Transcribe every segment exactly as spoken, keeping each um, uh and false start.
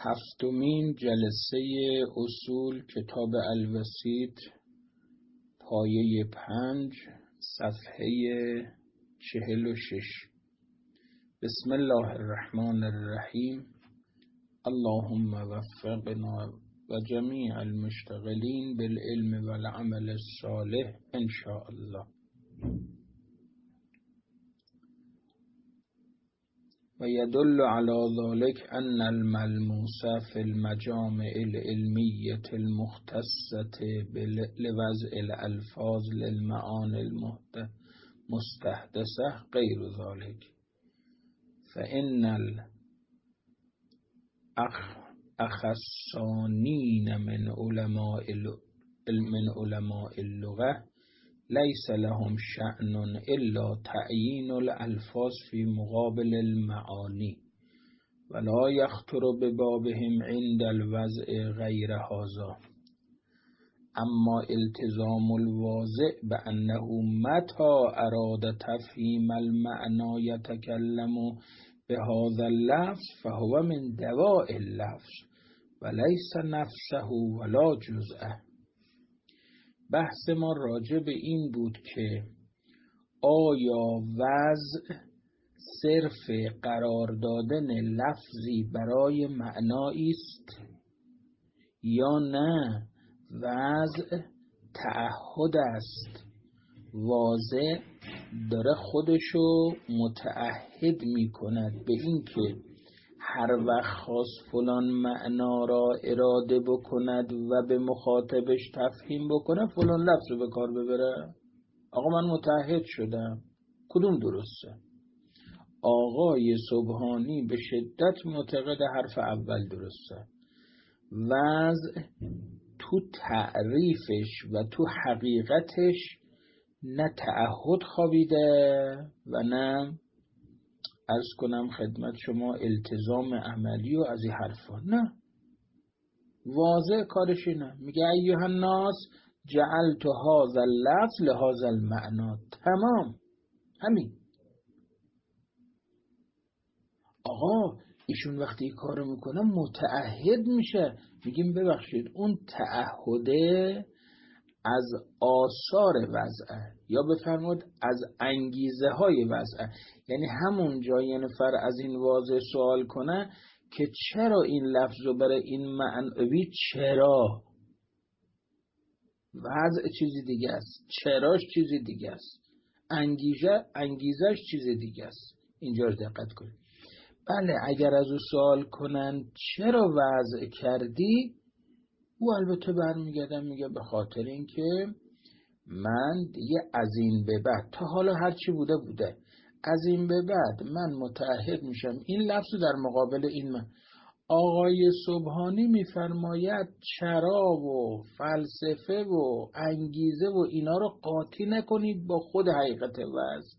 هفتمین جلسه اصول کتاب الوسیط، پایه پنج، صفحه چهل و شش. بسم الله الرحمن الرحیم. اللهم وفقنا و جمیع المشتغلین بالعلم والعمل الصالح ان شاء الله. و یدل علی ذلك ان الملموس فی المجامع العلمیة المختصة لوضع الالفاظ للمعانی المستحدثة غیر ذلك، فإن الأخصانین من علماء من علماء اللغة ليس لهم شأن إلا تعیین الألفاظ في مقابل المعانی ولا يخطر ببابهم عند الوضع غیر هذا. اما التزام الواضع بأنه متى أراد تفهیم المعنى يتكلم بهذا اللفظ فهو من دواء اللفظ وليس نفسه ولا جزءه. بحث ما راجع به این بود که آیا وضع صرف قرار دادن لفظی برای معنایی است یا نه وضع تعهد است، واضع داره خودشو متعهد می کند به این که هر وقت خواست فلان معنا را اراده بکند و به مخاطبش تفهیم بکنه فلان لفظ رو به کار ببره. آقا من متعهد شدم، کدوم درسته؟ آقای سبحانی به شدت معتقد حرف اول درسته. وضع تو تعریفش و تو حقیقتش نه تعهد خوابیده و نه عرض کنم خدمت شما التزام عملی و از این حرفا. نه، واضح کارش اینه، میگه ایها الناس جعلت هذا اللفظ لهذا المعنى. تمام، همین. آقا ایشون وقتی این کارو میکنه متعهد میشه. میگیم ببخشید اون تعهده از آثار وضعه یا بفرمود از انگیزه های وضعه. یعنی همون جا یه نفر از این واضح سوال کنه که چرا این لفظ رو برای این معنوی، چرا وضع چیزی دیگه است، چراش چیزی دیگه است، انگیزه انگیزش چیزی دیگه است. اینجا رو دقت کنید. بله اگر از او سوال کنن چرا وضع کردی، او البته برمیگردم میگه به خاطر اینکه من دیگه از این به بعد، تا حالا هرچی بوده بوده، از این به بعد من متعهد میشم این لفظ در مقابل این من. آقای سبحانی میفرماید چرا و فلسفه و انگیزه و اینا رو قاطی نکنید با خود حقیقت وضع.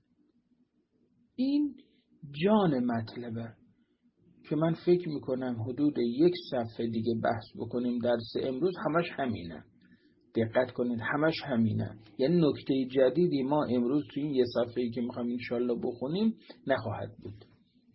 این جان مطلبه که من فکر میکنم حدود یک صفحه دیگه بحث بکنیم. درس امروز همش همینه، دقت کنید، همش همینه. یعنی نکته جدیدی ما امروز تو این یه صفحه‌ای که میخوام انشالله بخونیم نخواهد بود.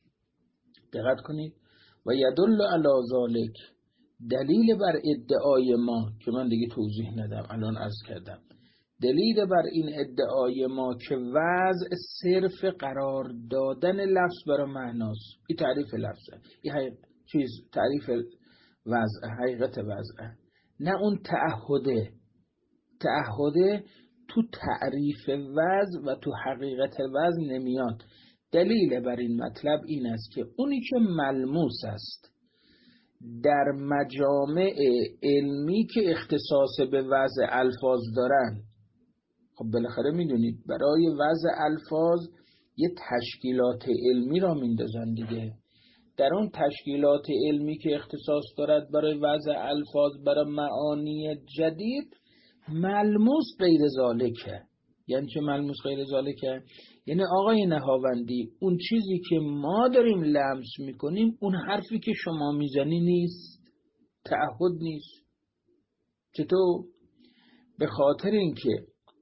دقت کنید. و یدل علی ذلک، دلیل بر ادعای ما که من دیگه توضیح ندم، الان عرض کردم، دلیل بر این ادعای ما که وضع صرف قرار دادن لفظ برای معناست. این تعریف لفظه، این حقیقت چیز تعریف وضع، حقیقت وضعه، نه اون تعهده. تعهده تو تعریف وضع و تو حقیقت وضع نمیاد. دلیل بر این مطلب این است که اونی که ملموس است در مجامع علمی که اختصاص به وضع الفاظ دارن، خب بالاخره میدونید برای وضع الفاظ یه تشکیلات علمی را میندازن دیگه. در اون تشکیلات علمی که اختصاص دارد برای وضع الفاظ برای معانی جدید، ملموس غیر ذالکه. یعنی چه ملموس غیر ذالکه؟ یعنی آقای نهاوندی اون چیزی که ما داریم لمس میکنیم اون حرفی که شما میزنی نیست، تعهد نیست. چطور؟ به خاطر اینکه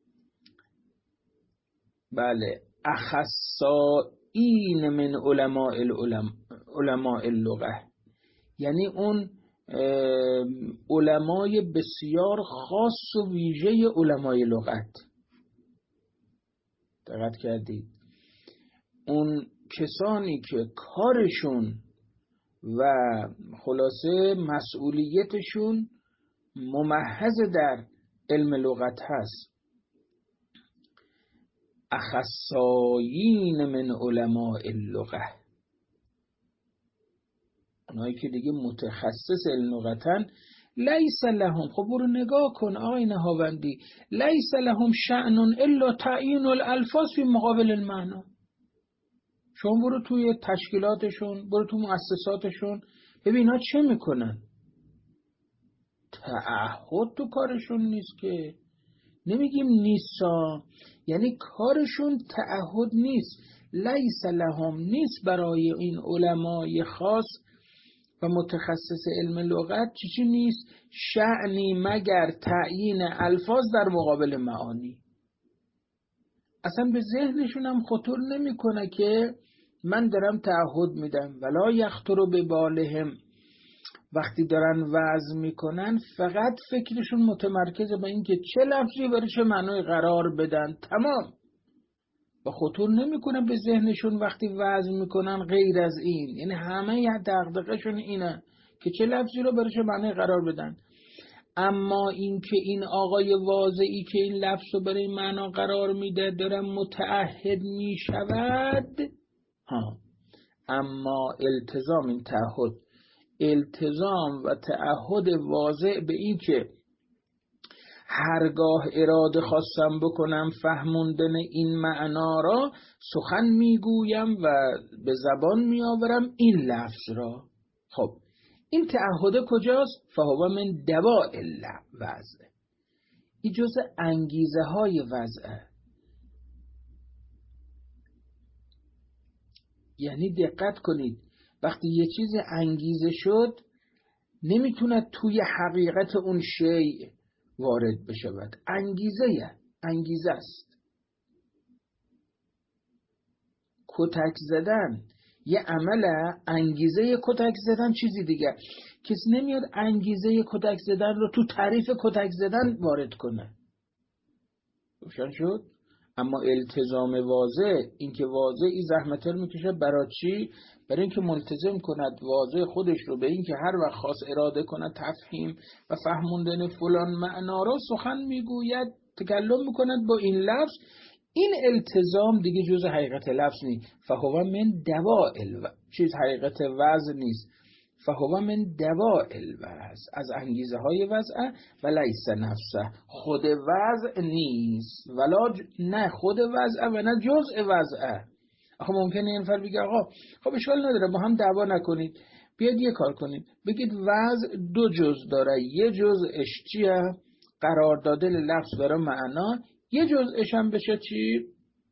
بله اخصائین من علماء العلم علماء اللغه، یعنی اون علمای بسیار خاص و ویژه علمای لغت. دقت کردید؟ اون کسانی که کارشون و خلاصه مسئولیتشون ممحض در علم لغت هست، اخصایین من علماء اللغه، اونایی که دیگه متخصص علم لغتن، لیس لهم، خب برو نگاه کن آقای نهاوندی، لیس لهم شأن الا تعیین الالفاظ فی مقابل المعنا. شما برو توی تشکیلاتشون، برو تو مؤسساتشون، ببین ها چه میکنن. تعهد تو کارشون نیست که، نمیگیم نیستا، یعنی کارشون تعهد نیست. لیس لهم، نیست برای این علمای خاص و متخصص علم لغت چی چی نیست؟ شأنی مگر تعیین الفاظ در مقابل معانی. اصلا به ذهنشون هم خطور نمیکنه که من دارم تعهد میدم. ولا یخطر به بالهم، وقتی دارن وعظ میکنن فقط فکرشون متمرکزه به این که چه لفظی برای چه معنای قرار بدن، تمام. و خطور نمیکنه به ذهنشون وقتی وعظ میکنن غیر از این، یعنی همه دغدغه‌شون اینه که چه لفظی رو برای چه معنای قرار بدن. اما این که این آقای واضعی که این لفظ رو برای معنا قرار میده داره متعهد میشود، ها، اما التزام این تعهد، التزام و تعهد واضح به این که هرگاه اراده خواستم بکنم فهموندن این معنا را، سخن میگویم و به زبان میآورم این لفظ را. خب این تعهد کجاست؟ فهو من دواء الوضع، این جزء انگیزه های وضعه. یعنی دقت کنید، وقتی یه چیز انگیزه شد نمیتونه توی حقیقت اون شیء وارد بشود. انگیزه انگیزه است. کتک زدن یه عمله، انگیزه کتک زدن چیزی دیگه. کسی نمیاد انگیزه کتک زدن رو تو تعریف کتک زدن وارد کنه. روشن شد؟ اما التزام واضح، اینکه واضحی زحمت میکشه برای چی؟ برای اینکه ملتزم کند واضح خودش رو به اینکه هر وقت خاص اراده کند تفهیم و فهموندن فلان معنا را سخن میگوید، تکلم میکند با این لفظ. این التزام دیگه جز حقیقت لفظ نیست. فهو من دواء الوضع، چیز حقیقت وضع نیست. فهو من دواء الوضع، از انگیزه های وضع. و لیس نفسه، خود وضع نیست. ولا ج... نه خود وضع و نه جزء وضع. آخه ممکنه این فرد بگه آقا خب اشکال نداره با هم دعوا نکنید، بیاد یه کار کنید، بگید وضع دو جز داره، یه جزءش چیه؟ قرار دادن لفظ برای معنا، یه جزءش هم بشه چی؟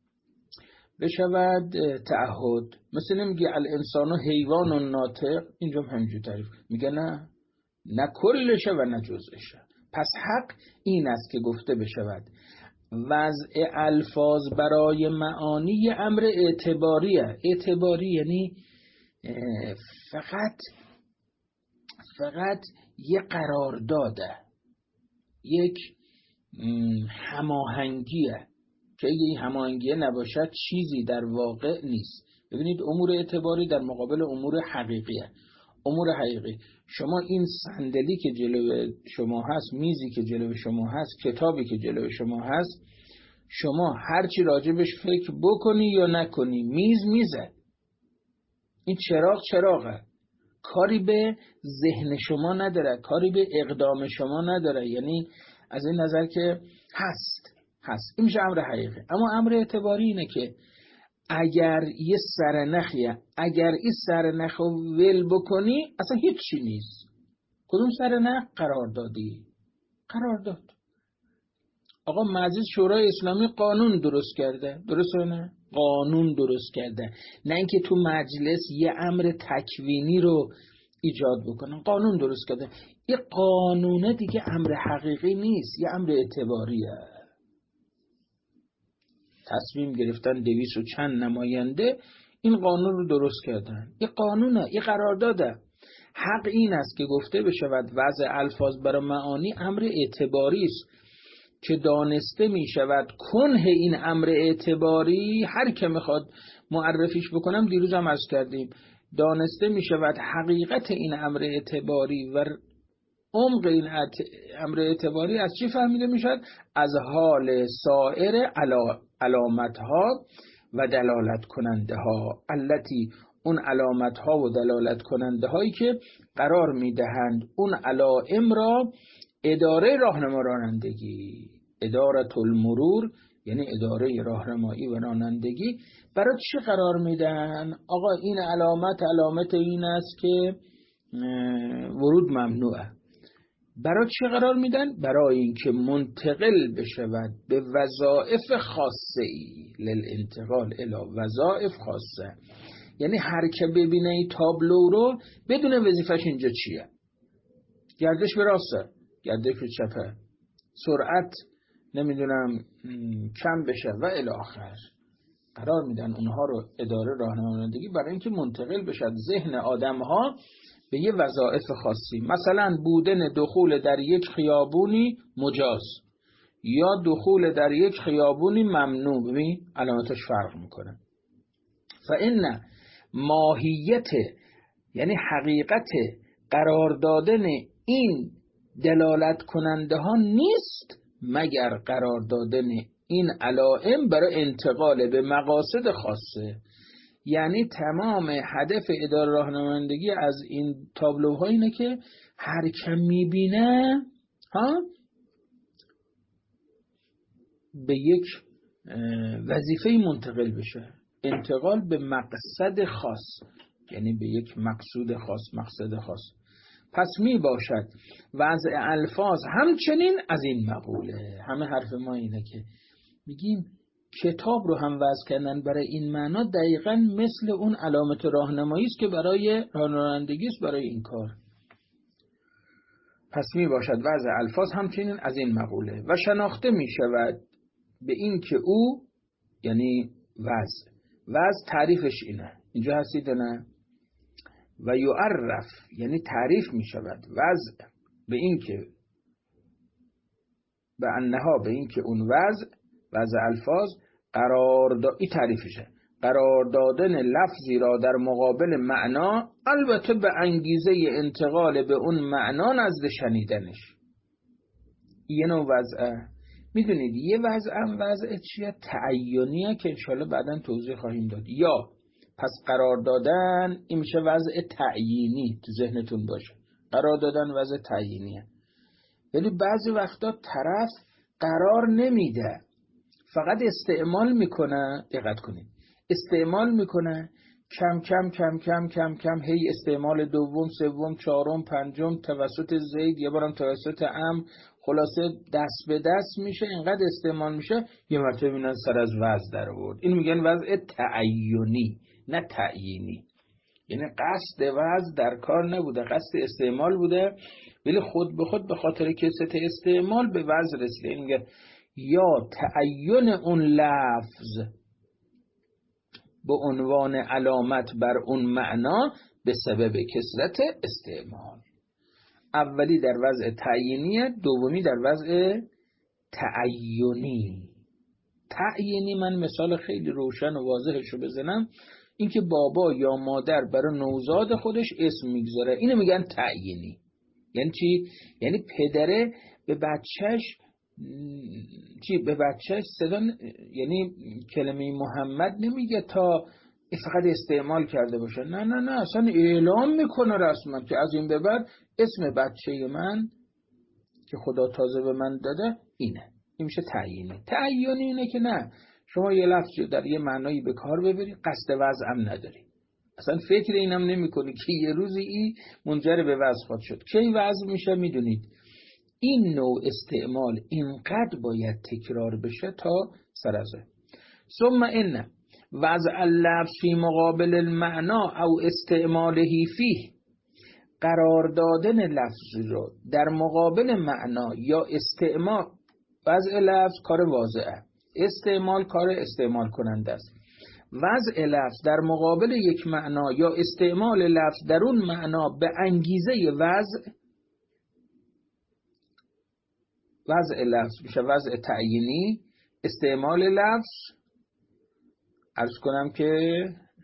بشود تعهد. مثل نمیگه الانسان حیوان و ناطق، اینجا هم همینجور تعریف میگه نه نه کلشه و نه جزءشه. پس حق این است که گفته بشود وضع الفاظ برای معانی امر اعتباریه. اعتباری یعنی فقط فقط یه قرار داده، یک هماهنگیه که اگه این هماهنگیه نباشد چیزی در واقع نیست. ببینید امور اعتباری در مقابل امور حقیقیه. امور حقیقی، شما این صندلی که جلو شما هست، میزی که جلو شما هست، کتابی که جلو شما هست، شما هرچی راجبش فکر بکنی یا نکنی، میز میزه. این چراغ چراغه، کاری به ذهن شما نداره، کاری به اقدام شما نداره. یعنی از این نظر که هست هست این میشه امر حقیقی. اما امر اعتباری اینه که اگر یه سرنخیه، اگر این سرنخ رو ول بکنی اصلا هیچی نیست. کدوم سرنخ؟ قرار دادی. قرار داد. آقا مجلس شورای اسلامی قانون درست کرده، درسته نه؟ قانون درست کرده، نه اینکه تو مجلس یه امر تکوینی رو ایجاد بکنن. قانون درست کرده. این قانونه دیگه امر حقیقی نیست، یه امر اعتباریه. تصمیم گرفتن دویست و چند نماینده این قانون رو درست کردن. این قانونه، این قرار داده. حق این است که گفته بشود وضع الفاظ برای معانی امر اعتباری است که دانسته می شود کنه این امر اعتباری، هر که میخواد معرفیش بکنم دیروز هم عرض کردیم، دانسته می شود حقیقت این امر اعتباری و عمق این امر اعتباری از چی فهمیده می شود؟ از حال سایر علا علامت ها و دلالت کننده ها، التي اون علامت ها و دلالت کننده هایی که قرار می دهند اون علائم را اداره راهنما رانندگی، ادارة المرور یعنی اداره راهنمایی و رانندگی، برای چی قرار میدن؟ آقا این علامت علامت این است که ورود ممنوعه. برای چی قرار میدن؟ برای اینکه منتقل بشود به وظایف خاصه ای، للانتقال الی وظایف خاصه، یعنی هر که ببینه این تابلو رو بدون وظیفش اینجا چیه، گردش به راسته، گردش به چپه، سرعت نمیدونم کم بشه و الی آخر، قرار میدن اونها رو اداره راهنمایی برای اینکه منتقل بشد ذهن آدم ها به یه وظایف خاصی، مثلا بودن دخول در یک خیابونی مجاز یا دخول در یک خیابونی ممنوع. ببین علامتش فرق میکنه. فإن ماهیت یعنی حقیقت قرار دادن این دلالت کننده ها نیست مگر قرار دادن این علائم برای انتقال به مقاصد خاصه. یعنی تمام هدف اداره راهنمایندگی از این تابلوها اینه که هر کم میبینه ها به یک وظیفه منتقل بشه، انتقال به مقصد خاص، یعنی به یک مقصود خاص، مقصد خاص. پس می باشد وضع الفاظ همچنین از این مقوله. همه حرف ما اینه که میگیم کتاب رو هم وضع کردن برای این معنا، دقیقاً مثل اون علامت راهنمایی است که برای رانندگی است برای این کار. پس می باشد وضع الفاظ همچنین از این مقوله و شناخته می شود به این که او یعنی وضع وضع تعریفش اینه، اینجا هستید نه؟ و یعرف یعنی تعریف می شود وضع به این که به انها به این که اون وضع وضع الفاظ قرار دا... این تعریفشه، قرار دادن لفظی را در مقابل معنا، البته به انگیزه انتقال به اون معنا نزد شنیدنش. یه نوع وضعه. میدونید یه وضع هم وضع چیه؟ تعیینیه که انشالله بعداً توضیح خواهیم داد. یا پس قرار دادن این میشه وضع تعیینی، تو ذهنتون باشه، قرار دادن وضع تعیینیه. ولی بعضی وقتا طرف قرار نمیده، فقط استعمال میکنه. دقت کنید، استعمال میکنه کم کم کم کم کم کم، هی استعمال دوم سوم چهارم پنجم توسط زید، یه بارم توسط ام، خلاصه دست به دست میشه، اینقدر استعمال میشه یه مرتبه میبینن سر از وضع در آورد. این میگن وضع تعیینی نه تعیینی، یعنی قصد وضع در کار نبوده، قصد استعمال بوده، ولی خود به خود به خاطر کثرت استعمال به وضع رسیده. این میگه یا تعین اون لفظ به عنوان علامت بر اون معنا به سبب کثرت استعمال. اولی در وضع تعیینیه، دومی در وضع تعیینی. تعیینی من مثال خیلی روشن و واضحشو بزنم، اینکه بابا یا مادر برای نوزاد خودش اسم میگذاره، اینو میگن تعیینی. یعنی چی؟ یعنی پدره به بچهش چی به بچهش صدا، یعنی کلمه محمد نمیگه تا فقط استعمال کرده باشه، نه نه نه، اصلا اعلام میکنه رسما که از این به بعد اسم بچه من که خدا تازه به من داده اینه. این میشه تعیینی. تعیینی اینه که نه، شما یه لفظ در یه معنایی به کار ببری، قصد وضع هم نداری، اصلا فکر اینم نمی کنی که یه روزی این منجر به وضع خواهد شد. کی وضع میشه؟ میدونید این نوع استعمال اینقدر باید تکرار بشه تا سرازه. ثم ان وضع اللفظ فی مقابل المعنا او استعماله فیه، قرار دادن لفظ رو در مقابل معنا یا استعمال. وضع لفظ کار واضحه، استعمال کار استعمال کننده است. وضع لفظ در مقابل یک معنا یا استعمال لفظ در اون معنا به انگیزه وضع، وضع لفظ میشه وضع تعیینی، استعمال لفظ عرض کنم که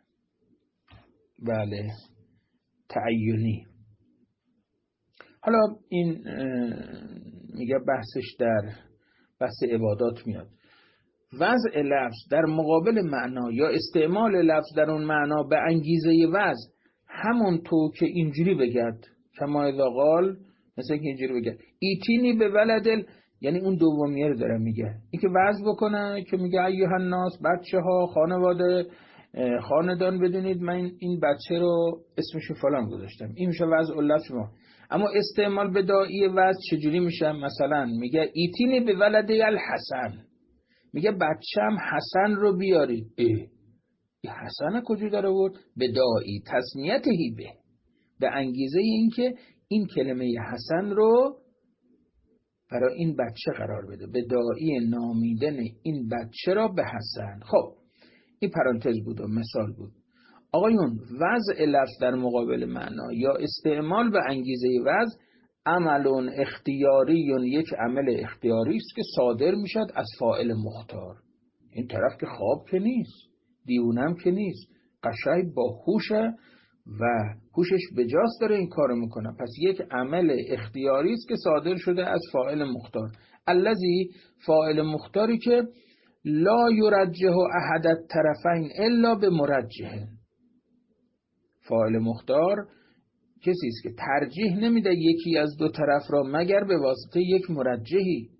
بله تعیینی. حالا این میگه بحثش در بحث عبادات میاد. وضع لفظ در مقابل معنا یا استعمال لفظ در اون معنا به انگیزه وضع، همون تو که اینجوری بگرد کما اذا قال، مثل که اینجوری بگرد ایتینی به ولدل، یعنی اون دومیه رو داره میگه، این که وضع بکنه که میگه ایها الناس، بچه ها، خانواده، خاندان، بدونید من این بچه رو اسمشو فلان گذاشتم، این میشه وضع لفظ ما. اما استعمال به داعی وضع چجوری میشه؟ مثلا میگه ایتینی به ولدی الحسن، میگه بچم حسن رو بیارید. اه این حسن کجا داره بود؟ به داعی تسمیتهی به، به انگیزه این که این کلمه حسن رو برای این بچه قرار بده، به داعی نامیدن این بچه را به حسن. خب این پرانتز بود و مثال بود. آقایون وضع لفظ در مقابل معنا یا استعمال به انگیزه وضع عمل اختیاری، یک عمل اختیاری است که صادر میشد از فاعل مختار. این طرف که خواب که نیست، دیونم که نیست، قشنگ با هوشه و هوشش بجاست داره این کارو میکنه. پس یک عمل اختیاری است که صادر شده از فاعل مختار. الذی، فاعل مختاری که لا یرجح احد الطرفین الا به مرجح. فاعل مختار کسی است که ترجیح نمیده یکی از دو طرف را مگر به واسطه یک مرجحی.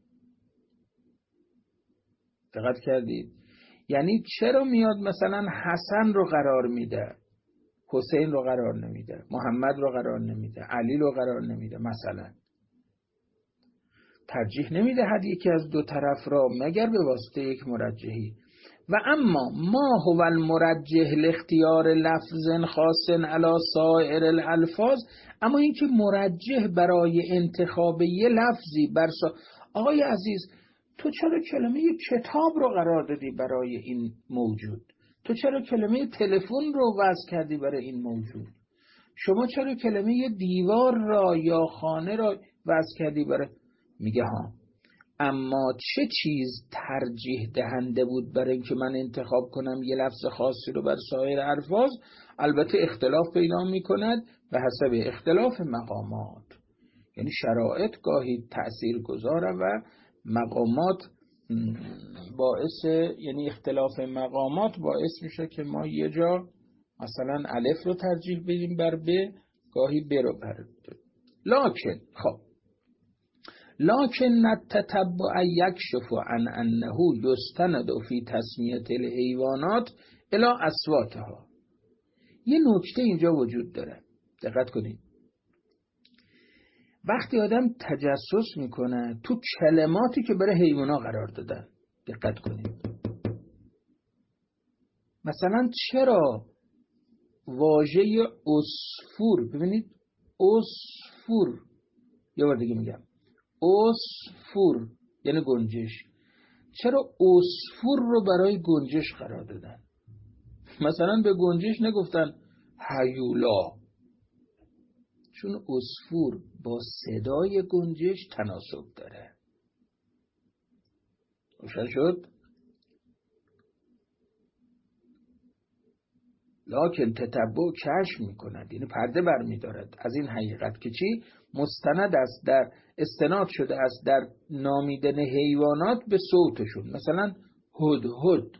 دقت کردید؟ یعنی چرا میاد مثلا حسن رو قرار میده، حسین رو قرار نمیده، محمد رو قرار نمیده، علی رو قرار نمیده؟ مثلا ترجیح نمیده هر یکی از دو طرف را مگر به واسطه یک مرجحی. و اما ما هو المرجح لاختیار لفظ خاص علی سایر الالفاظ، اما این که مرجح برای انتخاب یه لفظی بر سا... آقای عزیز تو چرا کلمه کتاب رو قرار دادی برای این موجود؟ تو چرا کلمه تلفن رو وضع کردی برای این موجود؟ شما چرا کلمه دیوار را یا خانه را وضع کردی برای؟ میگه ها، اما چه چیز ترجیح دهنده بود برای اینکه من انتخاب کنم یه لفظ خاصی رو بر سایر الفاظ؟ البته اختلاف پیدا میکند به حسب اختلاف مقامات، یعنی شرایط گاهی تأثیر گذاره و مقامات باعث، یعنی اختلاف مقامات باعث میشه که ما یه جا مثلا الف رو ترجیح بدیم بر ب، گاهی ب رو بر ب. لکن خب لکن التتبع یکشف عن انه یستند فی تسمیه الحیوانات الی اصواتها. یه نکته اینجا وجود داره، دقت کنید. وقتی آدم تجسس میکنه تو کلماتی که برای حیوانا قرار دادن، دقت کنید. مثلا چرا واژه عصفور، ببینید عصفور، یه بار دیگه میگم عصفور یعنی گنجش، چرا عصفور رو برای گنجش قرار دادن؟ مثلا به گنجش نگفتن هیولا، چون عصفور با صدای گنجش تناسب داره. روشن شد؟ لکن تتبع کشف میکند، یعنی پرده بر میدارد از این حقیقت که چی؟ مستند است، در استناد شده است در نامیدن حیوانات به صوتشون. مثلا هدهد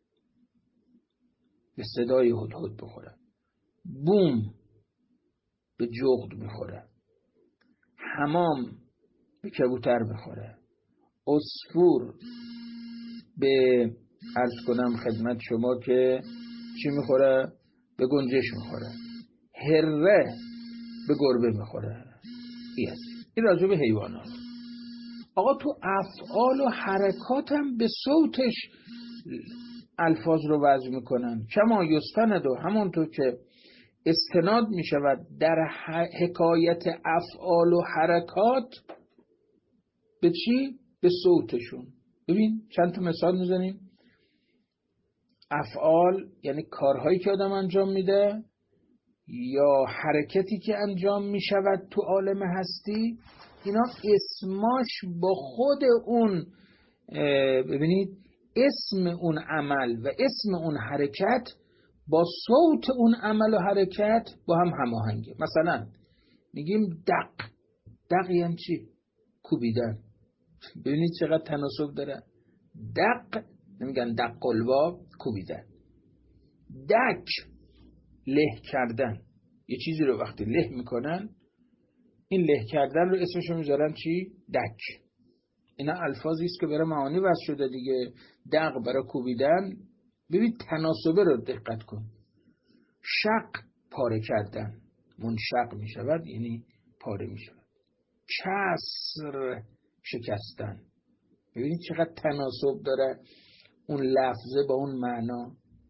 به صدای هدهد بخوره، بوم به جغد میخوره، حمام به کبوتر میخوره، عصفور به عرض کنم خدمت شما که چی میخوره؟ به گنجش میخوره، هره به گربه میخوره. این این راجع به حیوانات. آقا تو افعال و حرکات هم به صوتش الفاظ رو وضع میکنن. کما یستند، و همونطور که استناد میشود در حکایت افعال و حرکات به چی؟ به صوتشون. ببین چند تا مثال میزنیم. افعال یعنی کارهایی که آدم انجام میده، یا حرکتی که انجام میشود تو عالم هستی، اینا اسماش با خود اون، ببینید اسم اون عمل و اسم اون حرکت با صوت اون عمل و حرکت با هم هماهنگه. مثلا میگیم دق، دق یعنی چی؟ کوبیدن. ببینید چقدر تناسب داره. دق نمیگن دق قلبا، کوبیدن. دک له کردن، یه چیزی رو وقتی له میکنن، این له کردن رو اسمشو میذارن چی؟ دک. اینا الفاظی است که برای معانی وضع شده دیگه. دق برای کوبیدن. ببین تناسبه رو دقت کن. شق پاره کردن، منشق میشود یعنی پاره میشود. کسر شکستن. ببینید چقدر تناسب داره اون لفظه با اون معنا.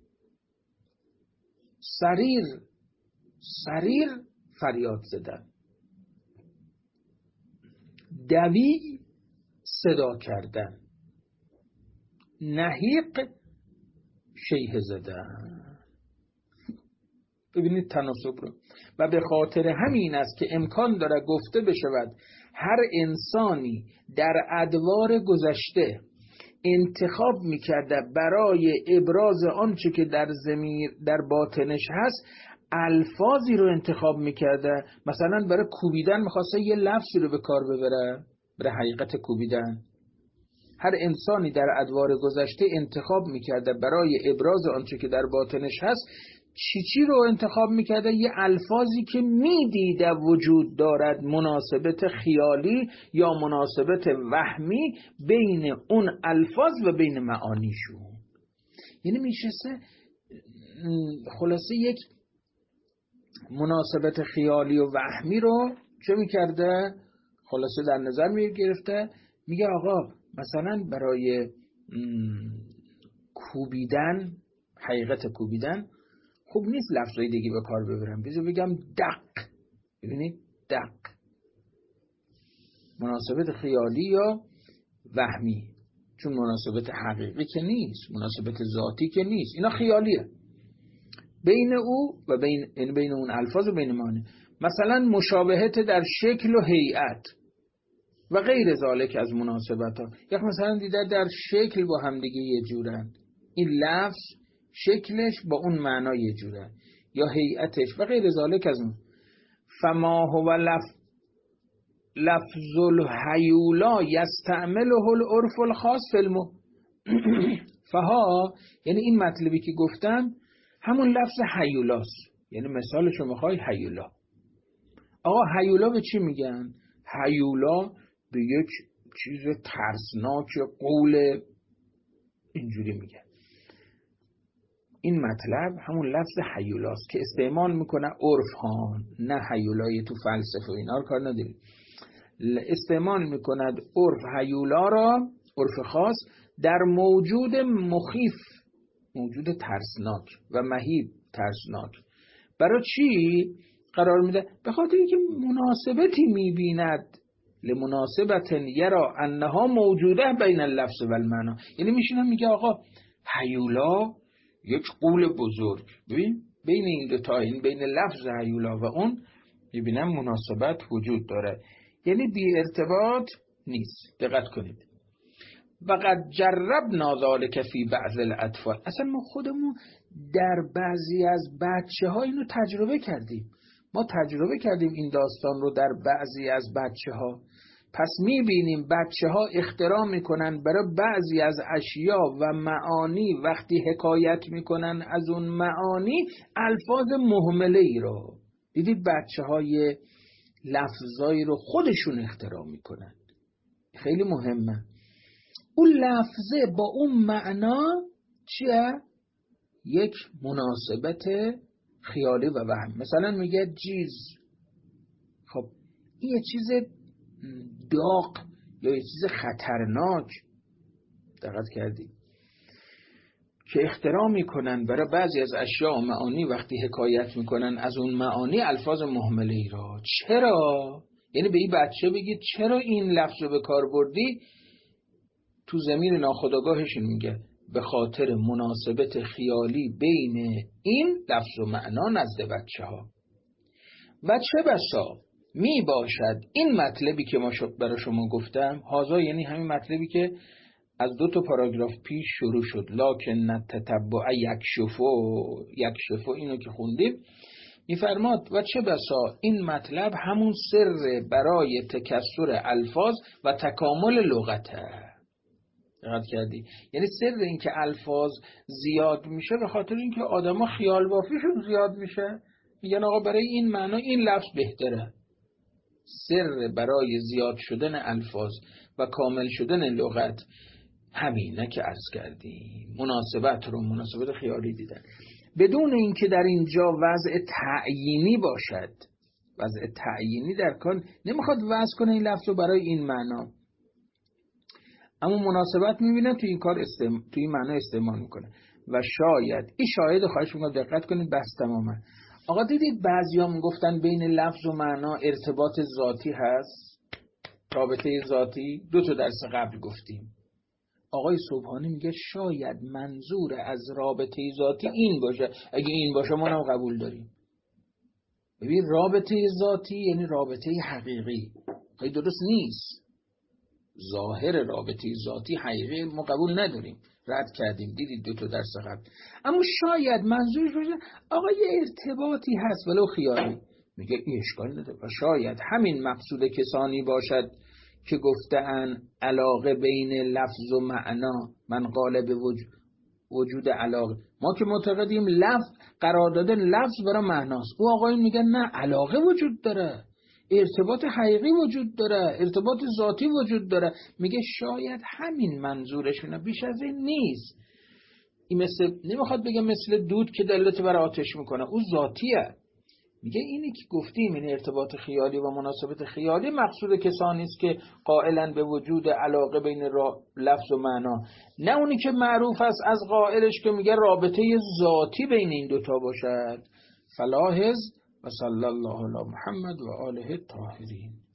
سریر، سریر فریاد زدن. دوی صدا کردن. نهیق شیهه زدن. ببینید تناسب رو. و به خاطر همین است که امکان داره گفته بشود هر انسانی در ادوار گذشته انتخاب میکرده برای ابراز آنچه که در ضمیر در باطنش هست الفاظی رو انتخاب میکرده. مثلا برای کوبیدن میخواسته یه لفظی رو به کار ببره برای حقیقت کوبیدن. هر انسانی در ادوار گذشته انتخاب میکرده برای ابراز آنچه که در باطنش هست چی چی رو انتخاب میکرده؟ یه الفاظی که میدیده وجود دارد مناسبت خیالی یا مناسبت وهمی بین اون الفاظ و بین معانیشون. یعنی میشسته خلاصه یک مناسبت خیالی و وهمی رو چه میکرده؟ خلاصه در نظر میگرفته. میگه آقا مثلا برای کوبیدن، حقیقت کوبیدن خوب نیست لفظای دیگه به کار ببرم، بذار بگم دق. ببینید دق مناسبت خیالی یا وهمی، چون مناسبت حقیقی که نیست، مناسبت ذاتی که نیست، اینا خیالیه بین او و بین این بین اون الفاظ و بین معانی. مثلا مشابهت در شکل و هیئت و غیر ذالک از مناسبت ها. یک مثلا دیده در شکل با هم دیگه یه جورن، این لفظ شکلش با اون معنا یه جوره، یا هیئتش و غیر ذالک از اون. فما هو لف لفظ الهیولا یستعمله العرف الخاص فی المو فها، یعنی این مطلبی که گفتم همون لفظ هیولاست. یعنی مثالشو میخوای هیولا. آقا هیولا به چی میگن؟ هیولا به یک چیز ترسناک قول اینجوری میگن. این مطلب همون لفظ هیولاست که استعمال میکنه عرف ها، نه هیولای تو فلسفه و اینا رو کار نداریم. استعمال میکند عرف هیولا را، عرف خاص، در موجود مخیف، موجود ترسناک و مهیب ترسناک. برای چی قرار میده؟ به خاطر اینکه مناسبتی میبیند، لمناسبت یرا انها موجوده بین اللفظ و المعنا. یعنی میشینم میگه آقا هیولا یک قول بزرگ، ببین بین این دو تا، این بین لفظ هیولا و اون میبینم مناسبت وجود داره، یعنی بی ارتباط نیست. دقت کنید. وقد جربنا ذلک فی بعض الاطفال. اصلا ما خودمون در بعضی از بچه ها اینو تجربه کردیم. ما تجربه کردیم این داستان رو در بعضی از بچه ها. پس میبینیم بچه ها اختراع میکنن برای بعضی از اشیا و معانی، وقتی حکایت میکنن از اون معانی الفاظ مهمله ای رو. دیدید بچه های لفظایی رو خودشون اختراع میکنن. خیلی مهمه. اون لفظه با اون معنا چیه؟ یک مناسبت خیالی و وهم. مثلا میگه جیز، خب این یه چیز داغ یا یه چیز خطرناک. دقت کردی که اختراع میکنن برای بعضی از اشیاء و معانی، وقتی حکایت میکنن از اون معانی الفاظ مهمله ای را. چرا؟ یعنی به این بچه بگید چرا این لفظ رو به کار بردی؟ تو ضمیر ناخودآگاهش میگه به خاطر مناسبت خیالی بین این لفظ و معنا نزد بچه ها. و چه بسا می باشد این مطلبی که ما برای شما گفتم، هازا یعنی همین مطلبی که از دو تا پاراگراف پیش شروع شد، لکن تتبع یکشفو یکشفو اینو که خوندیم، میفرماد و چه بسا این مطلب همون سر برای تکثر الفاظ و تکامل لغته. دقت کردی؟ یعنی سر این که الفاظ زیاد میشه به خاطر اینکه آدما خیال بافیشون زیاد میشه، میگن آقا برای این معنا این لفظ بهتره. سر برای زیاد شدن الفاظ و کامل شدن لغت همینه که عرض کردیم، مناسبت رو مناسبت خیالی دیدن، بدون اینکه در اینجا وضع تعیینی باشد. وضع تعیینی در کار نمیخواد وضع کنه این لفظ رو برای این معنا، اما مناسبت میبینه تو این کار استعمال، تو این معنا استعمال میکنه. و شاید این شاید خواهش میکنم دقت کنید، بس تماما. آقا دیدید بعضیا میگفتن بین لفظ و معنا ارتباط ذاتی هست، رابطه ذاتی. دو تا درس قبل گفتیم. آقای سبحانی میگه شاید منظور از رابطه ذاتی این باشه. اگه این باشه ما هم قبول داریم. ببین رابطه ذاتی یعنی رابطه حقیقی، خیلی درست نیست. ظاهر رابطه ذاتی حقیقی ما قبول نداریم، رد کردیم، دیدید دو تا درس قبل. اما شاید منظورش باشه آقا یه ارتباطی هست ولو خیالی. میگه این اشکال نداره. و شاید همین مقصود کسانی باشد که گفتن علاقه بین لفظ و معنا من قالب وجود وجود علاقه. ما که معتقدیم لفظ قرار دادن لفظ برای معناست، او آقایون میگن نه، علاقه وجود داره، ارتباط حقیقی وجود داره، ارتباط ذاتی وجود داره. میگه شاید همین منظورشونه، بیش از این نیست. این مثل نمیخواد بگه مثل دود که دلت بر آتش میکنه، او ذاتیه. میگه اینی که گفتیم این ارتباط خیالی و مناسبت خیالی مقصود کسانی است که قائلن به وجود علاقه بین لفظ و معنا، نه اونی که معروف است از قائلش که میگه رابطه ذاتی بین این دوتا باشد. فلاحظ و صلی الله علی محمد و آله الطاهرین.